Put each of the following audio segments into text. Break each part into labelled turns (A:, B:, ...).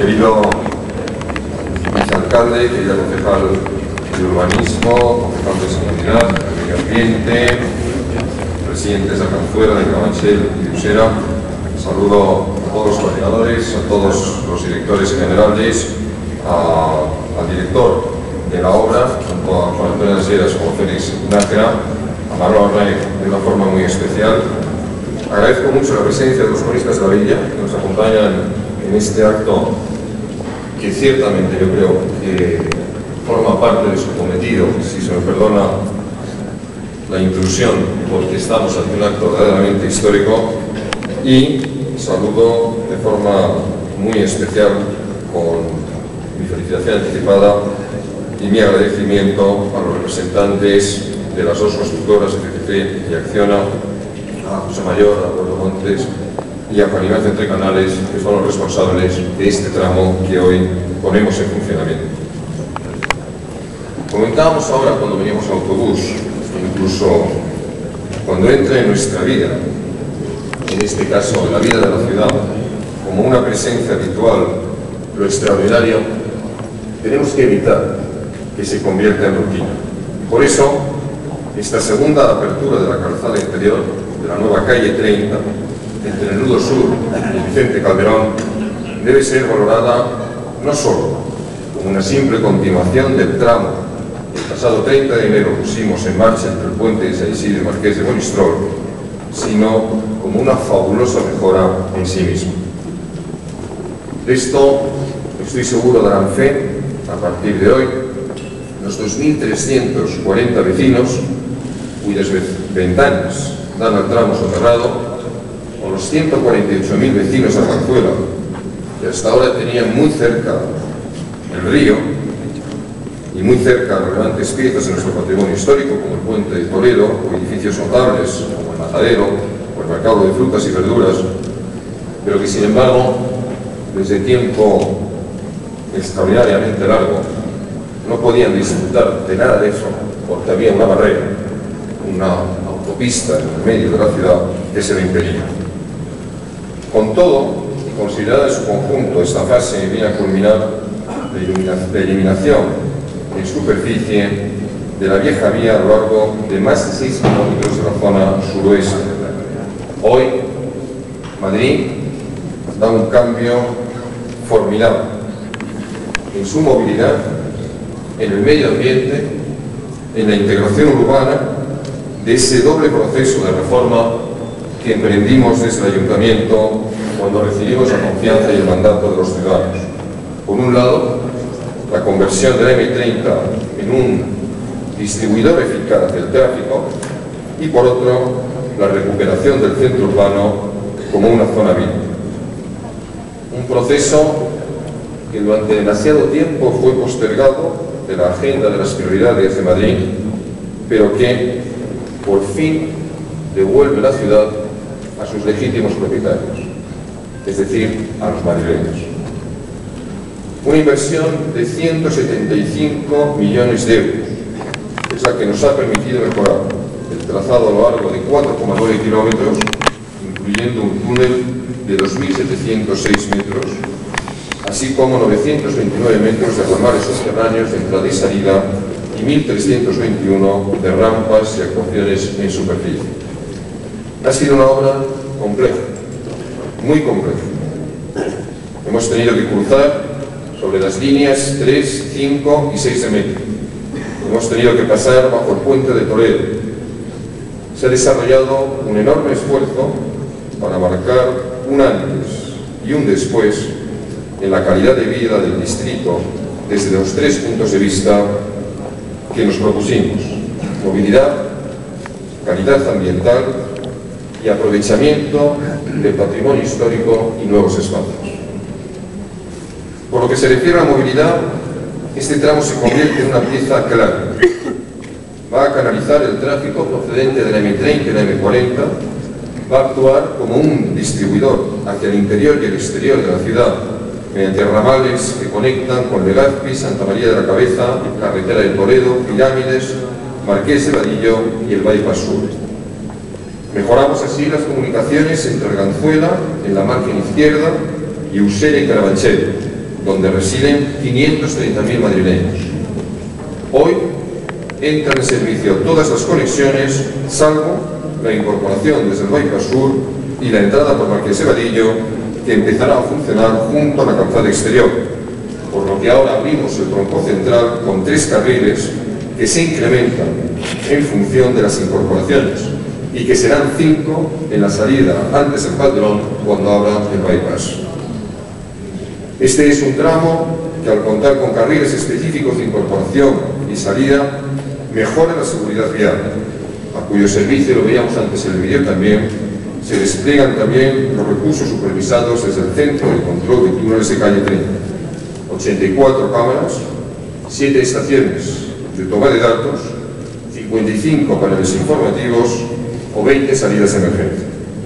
A: Querido vicealcalde, querida concejal de urbanismo, concejal de seguridad, de medio ambiente, presidentes de Arganzuela, de Carabanchel y de Usera, saludo a todos los coordinadores, a todos los directores generales, al director de la obra, tanto a Juan Antonio Asieras como a Félix Nájera, a Manuel Arnaiz de una forma muy especial. Agradezco mucho la presencia de los cronistas de la villa que nos acompañan en este acto que ciertamente yo creo que forma parte de su cometido, si se me perdona la intrusión, porque estamos ante un acto verdaderamente histórico. Y saludo de forma muy especial, con mi felicitación anticipada y mi agradecimiento a los representantes de las dos constructoras, FCC y Acciona, a José Mayor, a Alberto Montes y a Juan Ignacio Entre Canales, que son los responsables de este tramo que hoy ponemos en funcionamiento. Comentábamos ahora cuando veníamos al autobús, incluso cuando entra en nuestra vida, en este caso en la vida de la ciudad, como una presencia habitual, lo extraordinario, tenemos que evitar que se convierta en rutina. Por eso, esta segunda apertura de la calzada interior de la nueva calle 30, entre el nudo sur y Vicente Calderón, debe ser valorada no solo como una simple continuación del tramo que el pasado 30 de enero pusimos en marcha entre el puente de San Isidro y Marqués de Monistrol, sino como una fabulosa mejora en sí mismo. De esto, estoy seguro, darán fe, a partir de hoy, los 2.340 vecinos cuyas ventanas dan al tramo soterrado, o los 148.000 vecinos de Arganzuela, que hasta ahora tenían muy cerca el río y muy cerca relevantes piezas de nuestro patrimonio histórico, como el puente de Toledo, o edificios notables como el Matadero o el mercado de frutas y verduras, pero que sin embargo, desde tiempo extraordinariamente largo, no podían disfrutar de nada de eso, porque había una barrera, una autopista en el medio de la ciudad que se lo impedía. Con todo, y considerada en su conjunto, esta fase viene a culminar la eliminación en superficie de la vieja vía a lo largo de más de 6 kilómetros de la zona suroeste. Hoy, Madrid da un cambio formidable en su movilidad, en el medio ambiente, en la integración urbana de ese doble proceso de reforma que emprendimos desde el Ayuntamiento cuando recibimos la confianza y el mandato de los ciudadanos. Por un lado, la conversión de la M30 en un distribuidor eficaz del tráfico y, por otro, la recuperación del centro urbano como una zona viva. Un proceso que durante demasiado tiempo fue postergado de la agenda de las prioridades de Madrid, pero que por fin devuelve la ciudad a sus legítimos propietarios, es decir, a los madrileños. Una inversión de 175 millones de euros es la que nos ha permitido mejorar el trazado a lo largo de 4,9 kilómetros, incluyendo un túnel de 2.706 metros, así como 929 metros de ramales subterráneos de entrada y salida y 1.321 de rampas y actuaciones en superficie. Ha sido una obra compleja, muy compleja. Hemos tenido que cruzar sobre las líneas 3, 5 y 6 de metro. Hemos tenido que pasar bajo el puente de Toledo. Se ha desarrollado un enorme esfuerzo para marcar un antes y un después en la calidad de vida del distrito desde los 3 puntos de vista que nos propusimos: movilidad, calidad ambiental y aprovechamiento del patrimonio histórico y nuevos espacios. Por lo que se refiere a la movilidad, este tramo se convierte en una pieza clave. Va a canalizar el tráfico procedente de la M30 y la M40, va a actuar como un distribuidor hacia el interior y el exterior de la ciudad, mediante ramales que conectan con Legazpi, Santa María de la Cabeza, Carretera de Toledo, Pirámides, Marqués de Vadillo y el Bypass Sur. Mejoramos así las comunicaciones entre Arganzuela, en la margen izquierda, y Usera y Carabanchel, donde residen 530.000 madrileños. Hoy entran en servicio todas las conexiones, salvo la incorporación desde el Bypass Sur y la entrada por Marqués de Vadillo, que empezará a funcionar junto a la calzada exterior, por lo que ahora abrimos el tronco central con 3 carriles que se incrementan en función de las incorporaciones y que serán 5 en la salida antes del Padrón cuando abra el bypass. Este es un tramo que, al contar con carriles específicos de incorporación y salida, mejora la seguridad vial, a cuyo servicio, lo veíamos antes en el vídeo también, se despliegan también los recursos supervisados desde el Centro de Control de Túneles de Calle 30. 84 cámaras, 7 estaciones de toma de datos, 55 paneles informativos o 20 salidas de emergencia.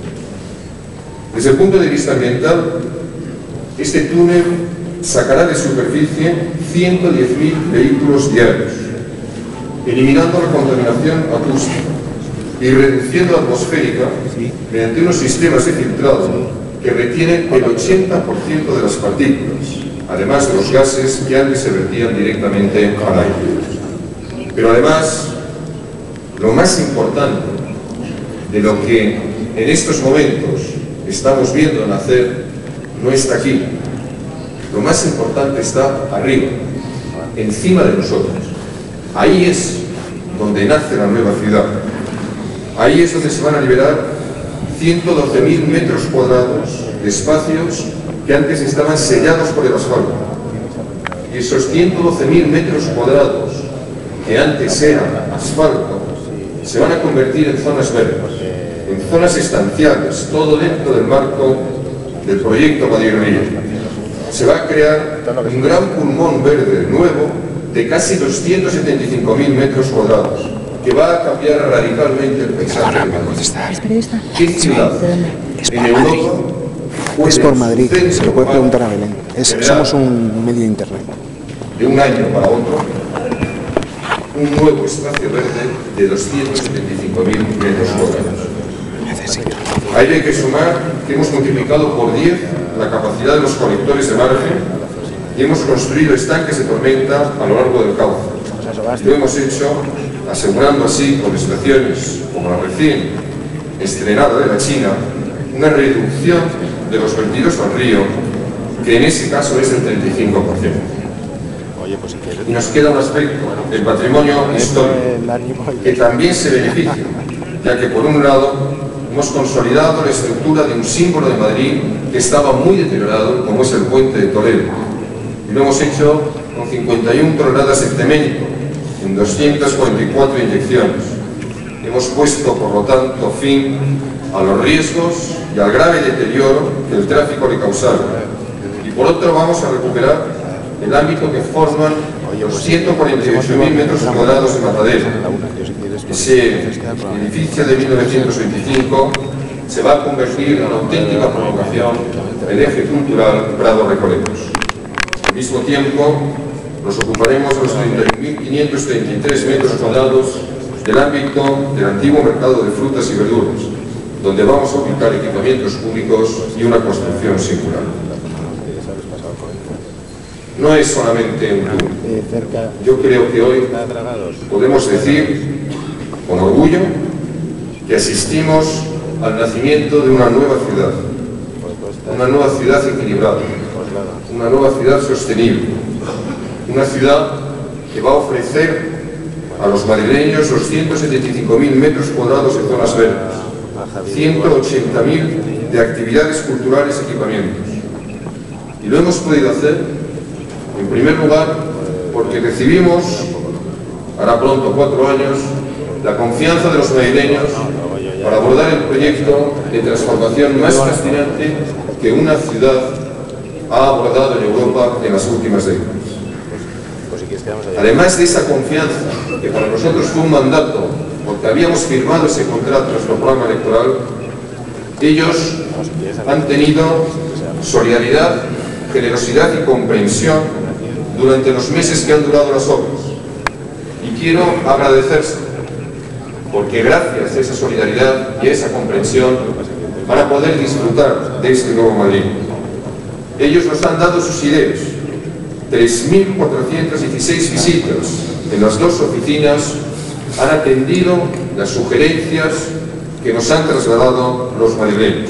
A: Desde el punto de vista ambiental, este túnel sacará de superficie 110.000 vehículos diarios, eliminando la contaminación acústica y reduciendo la atmosférica mediante unos sistemas de filtrado que retienen el 80% de las partículas, además de los gases que antes se vertían directamente al aire. Pero además, lo más importante de lo que en estos momentos estamos viendo nacer no está aquí. Lo más importante está arriba, encima de nosotros. Ahí es donde nace la nueva ciudad. Ahí es donde se van a liberar 112.000 metros cuadrados de espacios que antes estaban sellados por el asfalto. Y esos 112.000 metros cuadrados que antes eran asfalto se van a convertir en zonas verdes, en zonas estanciales, todo dentro del marco del proyecto Madrid-Río. Se va a crear un gran pulmón verde nuevo de casi 275.000 metros cuadrados, que va a cambiar radicalmente el paisaje de Madrid. ¿Qué ciudad en Europa
B: es por Madrid? Se lo puede preguntar a Belén. Somos un medio de internet.
A: De un año para otro, un nuevo espacio verde de 275.000 metros cuadrados. Ahí hay que sumar que hemos multiplicado por 10 la capacidad de los colectores de margen y hemos construido estanques de tormenta a lo largo del cauce. Lo hemos hecho asegurando así, con estaciones como la recién estrenada de la China, una reducción de los vertidos al río, que en ese caso es del 35%. Y nos queda un aspecto, el patrimonio histórico, que también se beneficia, ya que por un lado hemos consolidado la estructura de un símbolo de Madrid que estaba muy deteriorado, como es el puente de Toledo, y lo hemos hecho con 51 toneladas de cemento en 244 inyecciones. Hemos puesto, por lo tanto, fin a los riesgos y al grave deterioro que el tráfico le causaba. Y por otro, vamos a recuperar el ámbito que forman los 148.000 metros cuadrados de Matadero. Ese edificio de 1925 se va a convertir en una auténtica provocación del eje cultural Prado Recoletos. Al mismo tiempo, nos ocuparemos de los 31.533 metros cuadrados del ámbito del antiguo mercado de frutas y verduras, donde vamos a ubicar equipamientos públicos y una construcción singular. No es solamente un túnel. Yo creo que hoy podemos decir con orgullo que asistimos al nacimiento de una nueva ciudad equilibrada, una nueva ciudad sostenible, una ciudad que va a ofrecer a los madrileños los 175.000 metros cuadrados de zonas verdes, 180.000 de actividades culturales y equipamientos. Y lo hemos podido hacer, en primer lugar, porque recibimos, hará pronto 4 años, la confianza de los madrileños para abordar el proyecto de transformación más fascinante que una ciudad ha abordado en Europa en las últimas décadas. Además de esa confianza, que para nosotros fue un mandato, porque habíamos firmado ese contrato en nuestro programa electoral, ellos han tenido solidaridad, generosidad y comprensión durante los meses que han durado las obras. Y quiero agradecerse, porque gracias a esa solidaridad y a esa comprensión van a poder disfrutar de este nuevo Madrid. Ellos nos han dado sus ideas, 3.416 visitas en las dos oficinas han atendido las sugerencias que nos han trasladado los madrileños.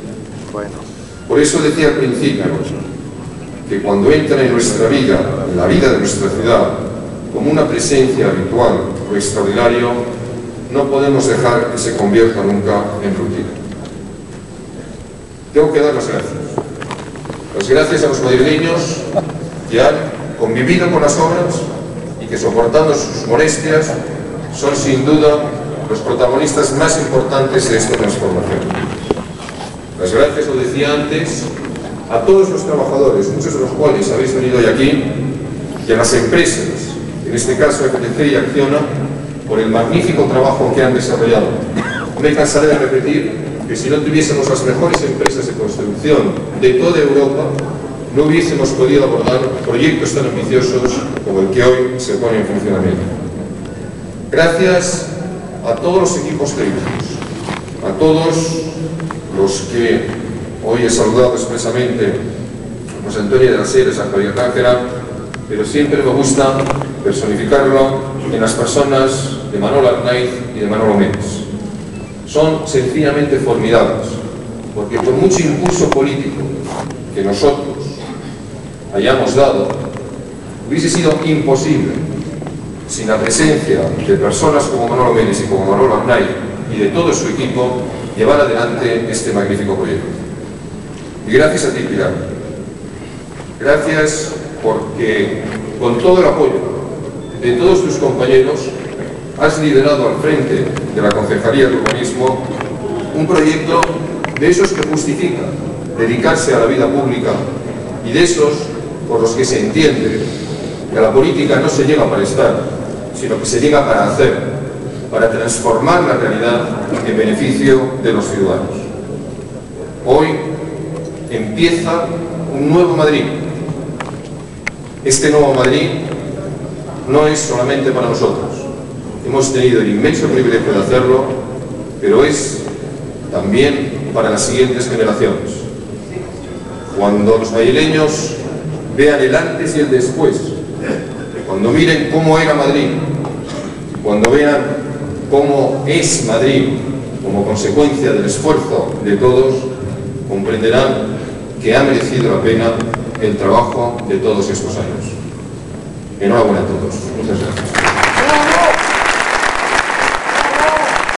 A: Por eso decía al principio que cuando entra en nuestra vida, en la vida de nuestra ciudad, como una presencia habitual o extraordinario, no podemos dejar que se convierta nunca en rutina. Tengo que dar las gracias. Las gracias a los madrileños que han convivido con las obras y que, soportando sus molestias, son sin duda los protagonistas más importantes de esta transformación. Las gracias, lo decía antes, a todos los trabajadores, muchos de los cuales habéis venido hoy aquí, y a las empresas, en este caso FTC y Acciona, por el magnífico trabajo que han desarrollado. No me cansaré de repetir que si no tuviésemos las mejores empresas de construcción de toda Europa, no hubiésemos podido abordar proyectos tan ambiciosos como el que hoy se pone en funcionamiento. Gracias a todos los equipos técnicos, a todos los que hoy he saludado expresamente, a José Antonio de las Heras, a Javier Nájera, pero siempre me gusta personificarlo en las personas de Manolo Arnaiz y de Manolo Méndez. Son sencillamente formidables, porque por mucho impulso político que nosotros hayamos dado, hubiese sido imposible, sin la presencia de personas como Manolo Méndez y como Manolo Arnaiz y de todo su equipo, llevar adelante este magnífico proyecto. Y gracias a ti, Pilar. Gracias porque, con todo el apoyo de todos tus compañeros, has liderado al frente de la Concejalía de Urbanismo un proyecto de esos que justifica dedicarse a la vida pública y de esos por los que se entiende que a la política no se llega para estar, sino que se llega para hacer, para transformar la realidad en beneficio de los ciudadanos. Hoy empieza un nuevo Madrid. Este nuevo Madrid no es solamente para nosotros. Hemos tenido el inmenso privilegio de hacerlo, pero es también para las siguientes generaciones. Cuando los madrileños vean el antes y el después, cuando miren cómo era Madrid, cuando vean cómo es Madrid como consecuencia del esfuerzo de todos, comprenderán que ha merecido la pena el trabajo de todos estos años. Enhorabuena a todos. Muchas gracias.